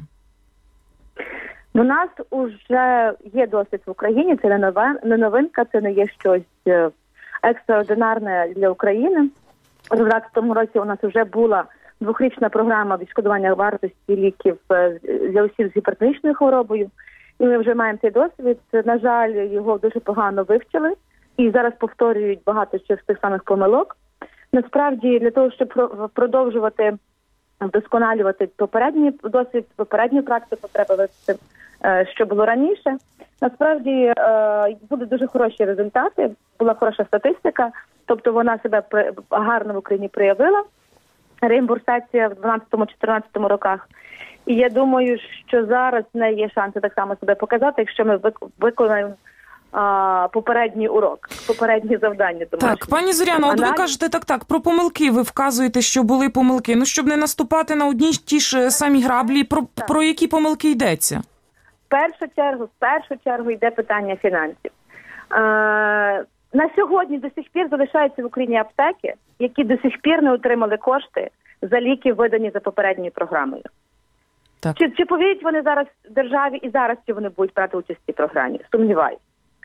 У нас вже є досвід в Україні, це не новинка, це не є щось екстраординарне для України. У 2012 році у нас вже була двохрічна програма відшкодування вартості ліків для осіб з гіпертонічною хворобою. І ми вже маємо цей досвід. На жаль, його дуже погано вивчили. І зараз повторюють багато ще з тих самих помилок. Насправді, для того, щоб продовжувати вдосконалювати попередній досвід, попередню практику, треба вивчити, що було раніше. Насправді, будуть дуже хороші результати, була хороша статистика, тобто вона себе гарно в Україні проявила. Реімбурсація в 2012-2014 роках. І я думаю, що зараз в неї є шанси так само себе показати, якщо ми виконаємо попередній урок, попередні завдання. Так, пані Зоряно, от ви кажете так, про помилки ви вказуєте, що були помилки. Ну, щоб не наступати на одні ті ж самі граблі, про які помилки йдеться? В першу чергу йде питання фінансів. На сьогодні до сих пір залишаються в Україні аптеки, які до сих пір не отримали кошти за ліки, видані за попередньою програмою. Так. Чи повірять вони зараз державі і зараз, чи вони будуть брати участь в цій програмі? Сумніваюся.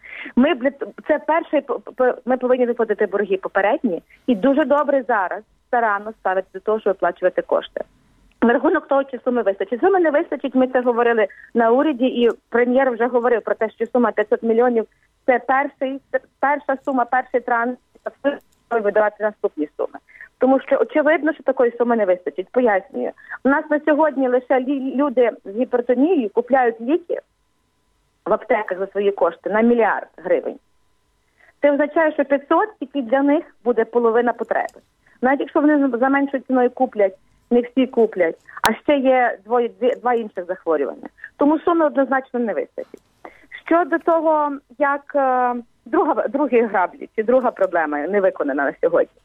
Ми повинні виплатити борги попередні і дуже добре зараз старанно ставити до того, щоб виплачувати кошти. На рахунок того, чи суми вистачить. Суми не вистачить, ми це говорили на уряді, і прем'єр вже говорив про те, що сума 500 мільйонів – це перша сума, перший транш, а видавати наступні суми. Тому що очевидно, що такої суми не вистачить. Пояснюю. У нас на сьогодні лише люди з гіпертонією купляють ліки в аптеках за свої кошти на 1 мільярд гривень. Це означає, що 500 тільки для них буде половина потреби. Навіть якщо вони за меншою ціною куплять, не всі куплять, а ще є два інших захворювання. Тому суми однозначно не вистачить. Щодо того, як другі граблі, чи друга проблема не виконана на сьогодні.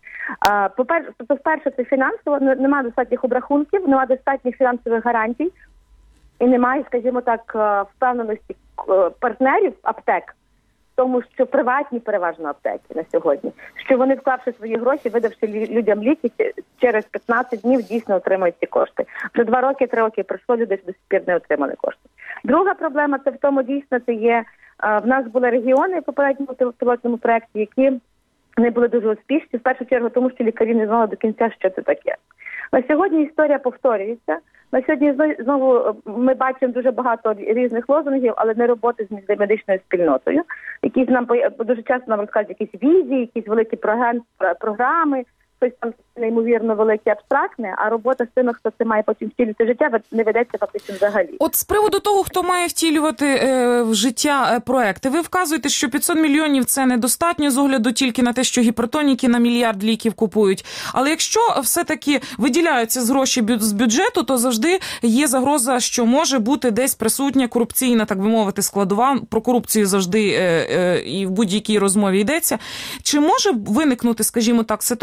По-перше, це фінансово, немає достатніх обрахунків, немає достатніх фінансових гарантій і немає, скажімо так, впевненості партнерів аптек, тому що приватні переважно аптеки на сьогодні, що вони, вклавши свої гроші, видавши людям ліки, через 15 днів дійсно отримують ці кошти. Вже 2 роки, 3 роки пройшло, люди до сих пір не отримали кошти. Друга проблема – це в тому, дійсно, це є, в нас були регіони в попередньому пілотному проєкті, які не були дуже успішні, в першу чергу тому, що лікарі не знали до кінця, що це таке. На сьогодні історія повторюється. На сьогодні знову ми бачимо дуже багато різних лозунгів, але не роботи з медичною спільнотою. Якісь нам дуже часто нам розказують якісь візії, якісь великі програми, щось там неймовірно велике, абстрактне, а робота з тими, хто це має потім втілювати життя, не ведеться фактично взагалі. От з приводу того, хто має втілювати в життя проекти, ви вказуєте, що 500 мільйонів – це недостатньо з огляду тільки на те, що гіпертоніки на 1 мільярд ліків купують. Але якщо все-таки виділяються гроші з бюджету, то завжди є загроза, що може бути десь присутня корупційна, так би мовити, складова. Про корупцію завжди і в будь-якій розмові йдеться. Чи може виникнути, скажімо так, ситуація,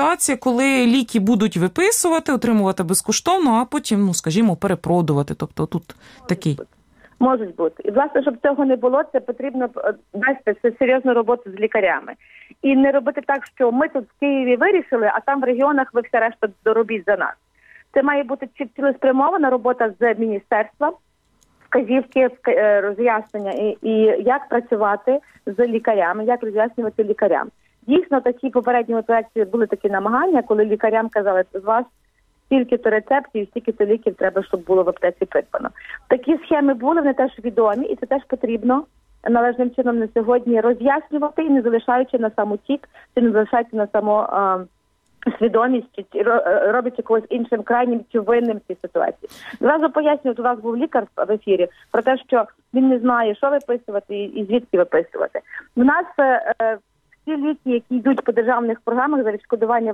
коли ліки будуть виписувати, отримувати безкоштовно, а потім, скажімо, перепродувати. Тобто тут такий. Можуть бути. І, власне, щоб цього не було, це потрібно вести серйозну роботу з лікарями. І не робити так, що ми тут в Києві вирішили, а там в регіонах ви все решта доробіть за нас. Це має бути цілеспрямована робота з міністерства, вказівки, роз'яснення і як працювати з лікарями, як роз'яснювати лікарям. Дійсно, такі попередні операції були такі намагання, коли лікарям казали, з вас стільки-то рецептів, стільки-то ліків треба, щоб було в аптеці придбано. Такі схеми були, вони теж відомі, і це теж потрібно належним чином на сьогодні роз'яснювати, і не залишаючи на самотік, чи не залишаючи на свідомість, чи робячи когось іншим крайнім чи винним в цій ситуації. Зразу пояснюю, у вас був лікар в ефірі про те, що він не знає, що виписувати і звідки виписувати. У нас всі ліки, які йдуть по державних програмах за відшкодування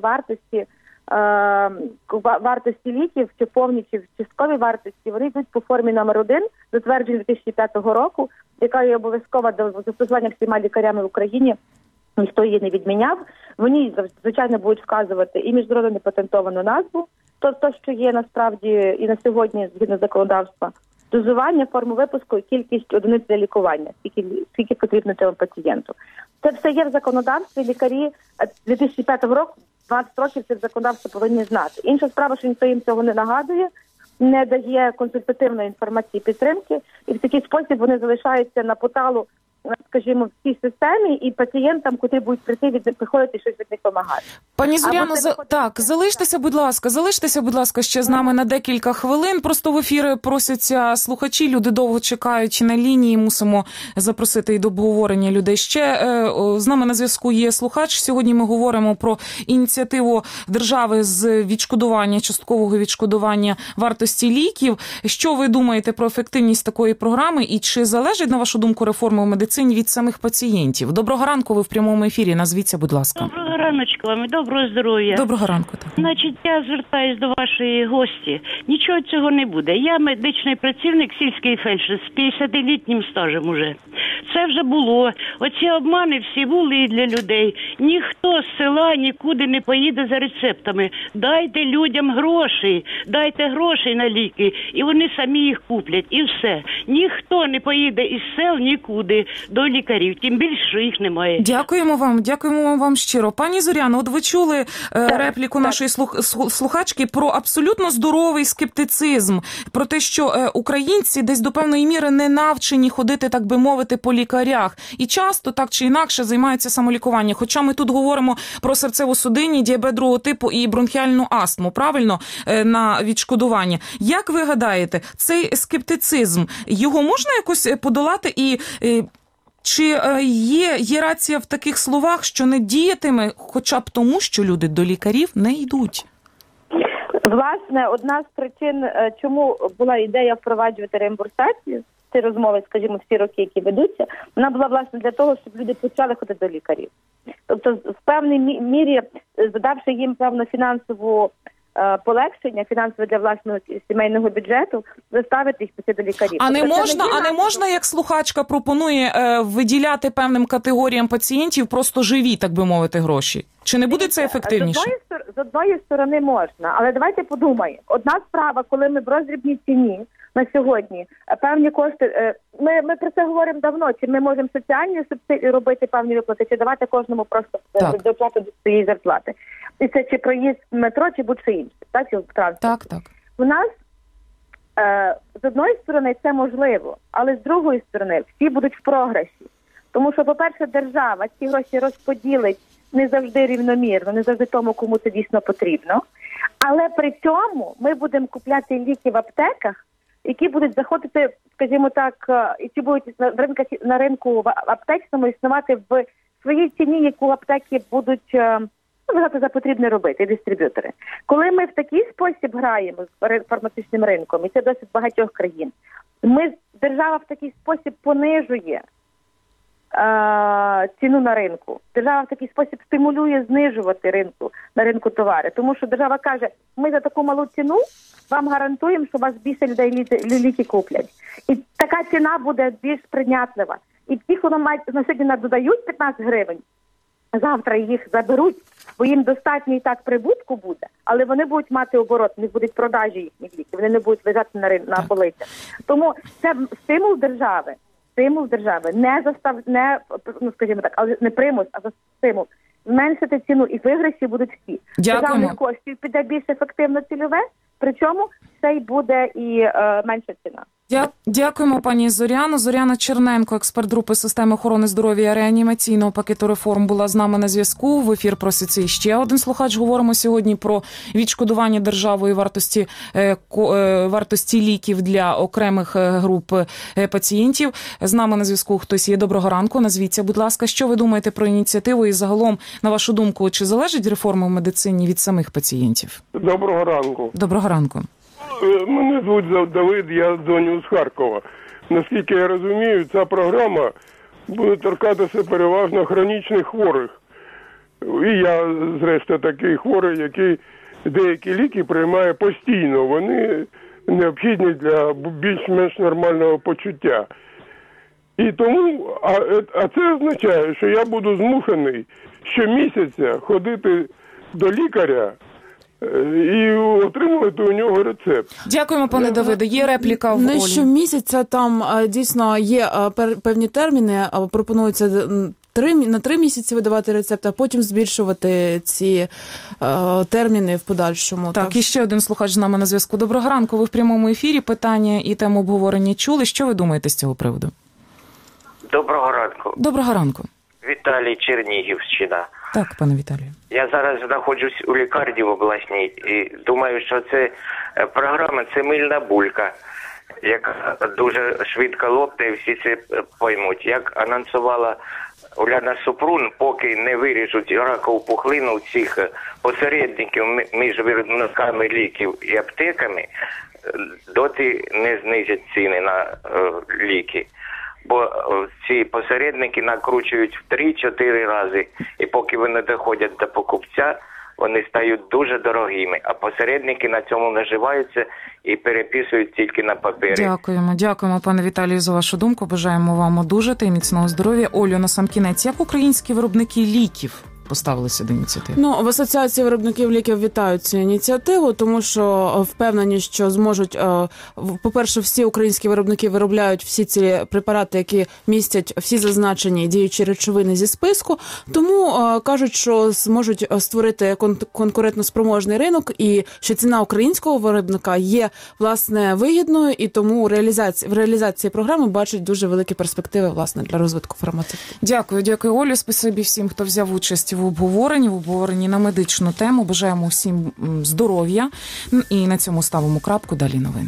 вартості ліків, чи повні, чи в частковій вартості, вони йдуть по формі номер 1, затверджені 2005 року, яка є обов'язкова до застосування всіма лікарями в Україні, ніхто її не відміняв. Вони, звичайно, будуть вказувати і міжнародно непатентовану назву, то, що є насправді і на сьогодні, згідно законодавства, дозування, форму випуску і кількість одиниць для лікування, скільки потрібно цьому пацієнту. Це все є в законодавстві, лікарі 2005 року, 20 років це законодавство повинні знати. Інша справа, що ніхто їм цього не нагадує, не дає консультативної інформації підтримки, і в такий спосіб вони залишаються на поталу, скажімо, в цій системі, і пацієнтам, котрі будуть приходити і щось від них вимагати. Пані Зоряно, залиштеся, будь ласка, ще з нами на декілька хвилин. Просто в ефір просяться слухачі, люди довго чекають на лінії, мусимо запросити і до обговорення людей. Ще з нами на зв'язку є слухач. Сьогодні ми говоримо про ініціативу держави з відшкодування, часткового відшкодування вартості ліків. Що ви думаєте про ефективність такої програми і чи залежить, на вашу думку, реформа у медицині від самих пацієнтів? Доброго ранку, ви в прямому ефірі. Назвіться, будь ласка. Доброго раночку вам і доброго здоров'я. Доброго ранку. Так. Значить, я звертаюсь до вашої гості. Нічого цього не буде. Я медичний працівник, сільський фельдшер з 50-літнім стажем уже. Це вже було. Оці обмани всі були для людей. Ніхто з села нікуди не поїде за рецептами. Дайте людям гроші, дайте гроші на ліки, і вони самі їх куплять, і все. Ніхто не поїде із сел нікуди до лікарів, тим більше, що їх немає. Дякуємо вам щиро. Пані Зоряно, от ви чули репліку нашої слухачки про абсолютно здоровий скептицизм, про те, що українці десь до певної міри не навчені ходити, так би мовити, по лікарях. І часто, так чи інакше, займаються самолікуванням. Хоча ми тут говоримо про серцево-судинні, діабет другого типу і бронхіальну астму, правильно, на відшкодування. Як ви гадаєте, цей скептицизм, його можна якось подолати і чи є рація в таких словах, що не діятиме хоча б тому, що люди до лікарів не йдуть? Власне, одна з причин, чому була ідея впроваджувати реімбурсацію, ці розмови, скажімо, всі роки, які ведуться, вона була, власне, для того, щоб люди почали ходити до лікарів. Тобто, в певній мірі, задавши їм певну фінансову полегшення, фінансове для власного сімейного бюджету, заставити їх піти до лікарів. А не можна, як слухачка пропонує, виділяти певним категоріям пацієнтів просто живі, так би мовити, гроші? Чи не буде це ефективніше? З одної сторони можна, але давайте подумаємо. Одна справа, коли ми в роздрібній ціні на сьогодні певні кошти, ми про це говоримо давно, чи ми можемо соціальні субсидії робити певні виплати, чи давати кожному просто доплату до своєї зарплати. І це чи проїзд в метро, чи будь-що інше, так, чи в транспорті. Так. У нас з одної сторони це можливо, але з другої сторони всі будуть в програші. Тому що, по-перше, держава ці гроші розподілить не завжди рівномірно, не завжди тому, кому це дійсно потрібно. Але при цьому ми будемо купляти ліки в аптеках, які будуть заходити, скажімо так, які будуть на ринку аптечному існувати в своїй ціні, яку аптеки будуть вважати за потрібне робити, дистриб'ютори. Коли ми в такий спосіб граємо з фармацевтичним ринком, і це досить багатьох країн, держава в такий спосіб понижує ціну на ринку. Держава в такий спосіб стимулює знижувати на ринку товари. Тому що держава каже, ми за таку малу ціну вам гарантуємо, що вас більше людей ліки куплять. І така ціна буде більш прийнятлива. І ті, хто на сьогодні додають 15 гривень, завтра їх заберуть, бо їм достатньо і так прибутку буде, але вони будуть мати оборот, не будуть продажі їхніх ліків, вони не будуть лежати на полицях. Тому це стимул держави, скажімо так, але не примус, а стимул. Зменшити ціну, і виграші будуть всі. Державних коштів піде більш ефективно цільове, причому це й буде і менша ціна. Дякуємо, пані Зоряно. Зоряна Черненко, експерт групи системи охорони здоров'я реанімаційного пакету реформ, була з нами на зв'язку. В ефір проситься іще один слухач. Говоримо сьогодні про відшкодування державою вартості ліків для окремих груп пацієнтів. З нами на зв'язку хтось є. Доброго ранку. Назвіться, будь ласка, що ви думаєте про ініціативу і загалом, на вашу думку, чи залежить реформа в медицині від самих пацієнтів? Доброго ранку. Доброго ранку. Мене звуть Давид, я дзвоню з Харкова. Наскільки я розумію, ця програма буде торкатися переважно хронічних хворих. І я, зрештою, такий хворий, який деякі ліки приймає постійно. Вони необхідні для більш-менш нормального почуття. І тому, а це означає, що я буду змушений щомісяця ходити до лікаря і отримувати у нього рецепт. Дякуємо, пане Давиде. Є репліка в Олі. Не щомісяця там дійсно є певні терміни, пропонується на 3 місяці видавати рецепт, а потім збільшувати ці терміни в подальшому. Так, і ще один слухач з нами на зв'язку. Доброго ранку, ви в прямому ефірі. Питання і тему обговорення чули. Що ви думаєте з цього приводу? Доброго ранку. Доброго ранку. Віталій, Чернігівщина. Так, пане Віталію. Я зараз знаходжусь у лікарні в обласній і думаю, що це програма, це мильна булька, яка дуже швидко лопне, і всі це поймуть. Як анонсувала Уляна Супрун, поки не вирішуть ракову пухлину цих посередників між виробниками ліків і аптеками, доти не знизять ціни на ліки. Бо ці посередники накручують в 3-4 рази, і поки вони доходять до покупця, вони стають дуже дорогими, а посередники на цьому наживаються і переписують тільки на папері. Дякуємо, пане Віталію, за вашу думку. Бажаємо вам одужати і міцного здоров'я. Олю, на сам кінець, як українські виробники ліків поставилися до ініціативи? В Асоціації виробників ліків вітають цю ініціативу, тому що впевнені, що зможуть, по-перше, всі українські виробники виробляють всі ці препарати, які містять всі зазначені діючі речовини зі списку, тому кажуть, що зможуть створити конкурентноспроможний ринок і що ціна українського виробника є, власне, вигідною, і тому в реалізації програми бачать дуже великі перспективи, власне, для розвитку фармацевтики. Дякую, Олю. Спасибі всім, хто взяв участь в обговоренні на медичну тему. Бажаємо всім здоров'я. І на цьому ставимо крапку. Далі новини.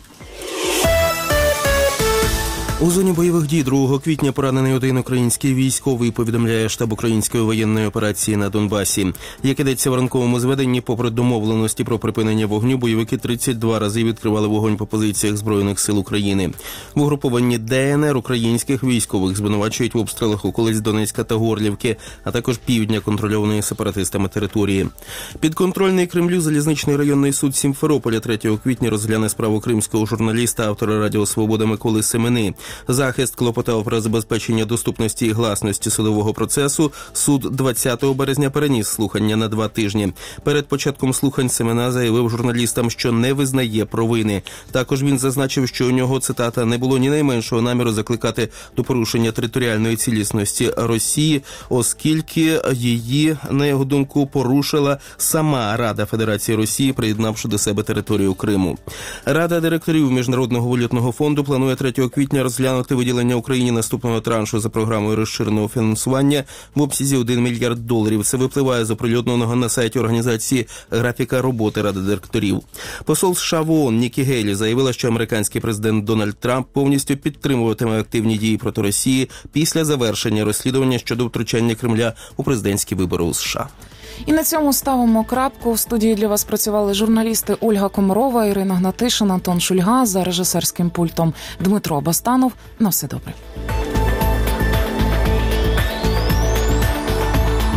У зоні бойових дій 2 квітня поранений один український військовий, повідомляє штаб української воєнної операції на Донбасі. Як ідеться в ранковому зведенні, попри домовленості про припинення вогню, бойовики 32 рази відкривали вогонь по позиціях Збройних сил України. В угрупованні ДНР українських військових звинувачують в обстрілах околиць Донецька та Горлівки, а також півдня контрольованої сепаратистами території. Підконтрольний Кремлю залізничний районний суд Сімферополя 3 квітня розгляне справу кримського журналіста, автора Радіо Свобода Миколи Семени. Захист клопотав про забезпечення доступності і гласності судового процесу. Суд 20 березня переніс слухання на 2 тижні. Перед початком слухань Семена заявив журналістам, що не визнає провини. Також він зазначив, що у нього, цитата, не було ні найменшого наміру закликати до порушення територіальної цілісності Росії, оскільки її, на його думку, порушила сама Рада Федерації Росії, приєднавши до себе територію Криму. Рада директорів Міжнародного валютного фонду планує 3 квітня розглянути виділення Україні наступного траншу за програмою розширеного фінансування в обсязі $1 мільярд. Це випливає з оприлюдненого на сайті організації графіка роботи Ради директорів. Посол США в ООН Нікі Гейлі заявила, що американський президент Дональд Трамп повністю підтримуватиме активні дії проти Росії після завершення розслідування щодо втручання Кремля у президентські вибори у США. І на цьому ставимо крапку. В студії для вас працювали журналісти Ольга Комарова, Ірина Гнатишин, Антон Шульга, за режисерським пультом Дмитро Бастанов. На все добре.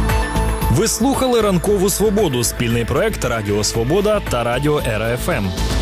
Ви слухали «Ранкову свободу» – спільний проект Радіо Свобода та Радіо РФМ.